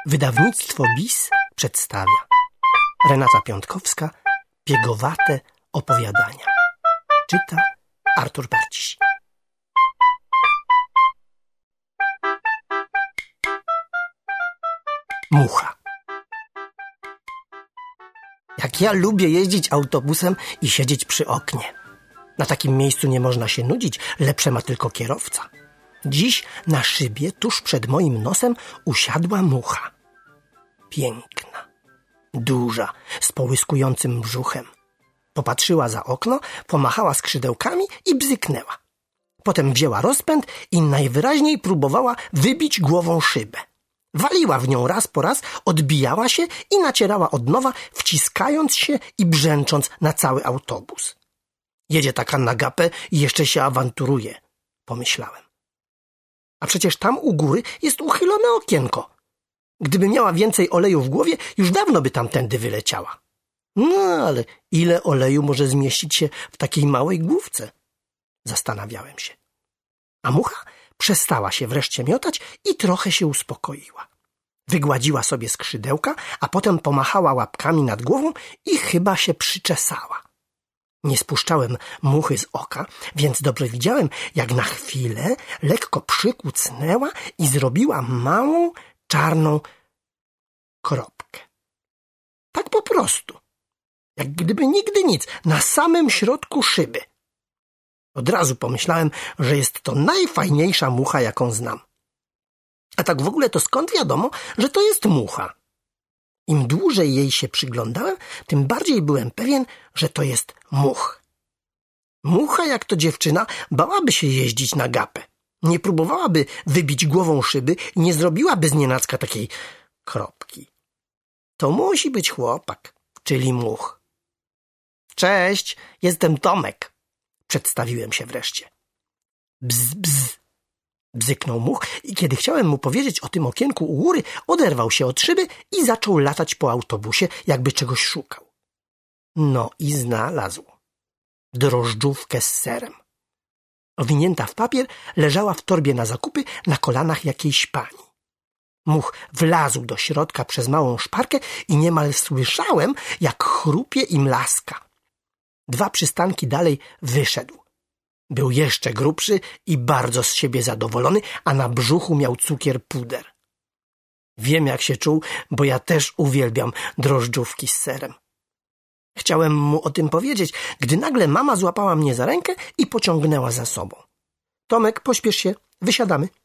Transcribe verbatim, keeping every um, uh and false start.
Wydawnictwo B I S przedstawia Renata Piątkowska, Piegowate opowiadania. Czyta Artur Barciś. Mucha. Jak ja lubię jeździć autobusem i siedzieć przy oknie. Na takim miejscu nie można się nudzić, lepsze ma tylko kierowca. Dziś na szybie, tuż przed moim nosem, usiadła mucha. Piękna, duża, z połyskującym brzuchem. Popatrzyła za okno, pomachała skrzydełkami i bzyknęła. Potem wzięła rozpęd i najwyraźniej próbowała wybić głową szybę. Waliła w nią raz po raz, odbijała się i nacierała od nowa, wciskając się i brzęcząc na cały autobus. Jedzie taka na gapę i jeszcze się awanturuje, pomyślałem. A przecież tam u góry jest uchylone okienko. Gdyby miała więcej oleju w głowie, już dawno by tamtędy wyleciała. No, ale ile oleju może zmieścić się w takiej małej główce? Zastanawiałem się. A mucha przestała się wreszcie miotać i trochę się uspokoiła. Wygładziła sobie skrzydełka, a potem pomachała łapkami nad głową i chyba się przyczesała. Nie spuszczałem muchy z oka, więc dobrze widziałem, jak na chwilę lekko przykucnęła i zrobiła małą, czarną kropkę. Tak po prostu. Jak gdyby nigdy nic, na samym środku szyby. Od razu pomyślałem, że jest to najfajniejsza mucha, jaką znam. A tak w ogóle to skąd wiadomo, że to jest mucha? Im dłużej jej się przyglądałem, tym bardziej byłem pewien, że to jest much. Mucha, jak to dziewczyna, bałaby się jeździć na gapę. Nie próbowałaby wybić głową szyby i nie zrobiłaby znienacka takiej kropki. To musi być chłopak, czyli much. Cześć, jestem Tomek. Przedstawiłem się wreszcie. Bzz, bzz. Bzyknął much i kiedy chciałem mu powiedzieć o tym okienku u góry, oderwał się od szyby i zaczął latać po autobusie, jakby czegoś szukał. No i znalazł. Drożdżówkę z serem. Owinięta w papier leżała w torbie na zakupy na kolanach jakiejś pani. Much wlazł do środka przez małą szparkę i niemal słyszałem, jak chrupie i mlaska. Dwa przystanki dalej wyszedł. Był jeszcze grubszy i bardzo z siebie zadowolony, a na brzuchu miał cukier puder. Wiem, jak się czuł, bo ja też uwielbiam drożdżówki z serem. Chciałem mu o tym powiedzieć, gdy nagle mama złapała mnie za rękę i pociągnęła za sobą. Tomek, pośpiesz się, wysiadamy.